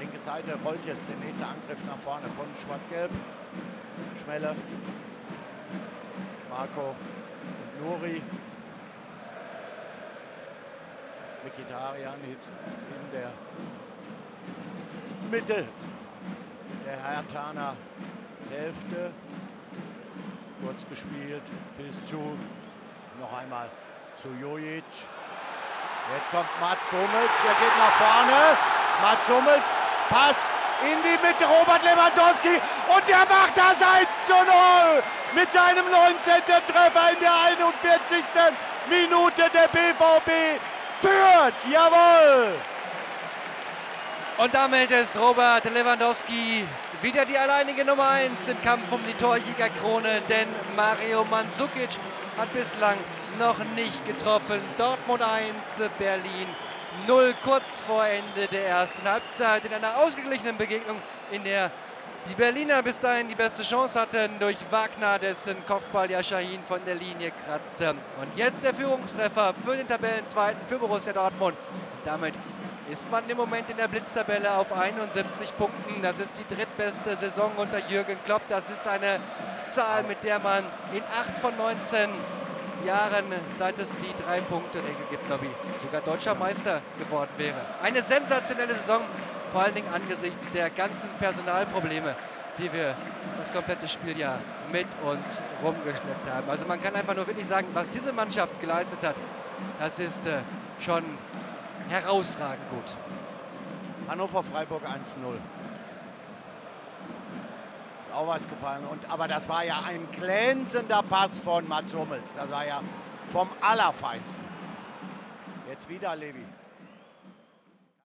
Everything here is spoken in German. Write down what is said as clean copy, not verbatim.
linke Seite rollt jetzt der nächste Angriff nach vorne von Schwarz-Gelb. Schmelle, Marco und Nuri. Mkhitaryan jetzt in der Mitte der Herthaner Hälfte. Kurz gespielt bis zu, noch einmal zu Jojic. Jetzt kommt Mats Hummels, der geht nach vorne. Mats Hummels, Pass in die Mitte, Robert Lewandowski und der macht das 1:0 mit seinem 19. Treffer in der 41. Minute. Der BVB führt, jawohl! Und damit ist Robert Lewandowski wieder die alleinige Nummer 1 im Kampf um die Torjägerkrone, denn Mario Mandzukic hat bislang noch nicht getroffen. Dortmund 1, Berlin 0, kurz vor Ende der ersten Halbzeit in einer ausgeglichenen Begegnung, in der die Berliner bis dahin die beste Chance hatten durch Wagner, dessen Kopfball ja Şahin von der Linie kratzte. Und jetzt der Führungstreffer für den Tabellenzweiten, für Borussia Dortmund. Und damit ist man im Moment in der Blitztabelle auf 71 Punkten. Das ist die drittbeste Saison unter Jürgen Klopp. Das ist eine Zahl, mit der man in 8 von 19 Jahren, seit es die 3-Punkte-Regel gibt, glaube ich, sogar deutscher Meister geworden wäre. Eine sensationelle Saison, vor allen Dingen angesichts der ganzen Personalprobleme, die wir das komplette Spieljahr mit uns rumgeschleppt haben. Also man kann einfach nur wirklich sagen, was diese Mannschaft geleistet hat, das ist schon herausragend gut. Hannover-Freiburg 1:0. Auch was gefallen. Aber das war ja ein glänzender Pass von Mats Hummels. Das war ja vom Allerfeinsten. Jetzt wieder Levi.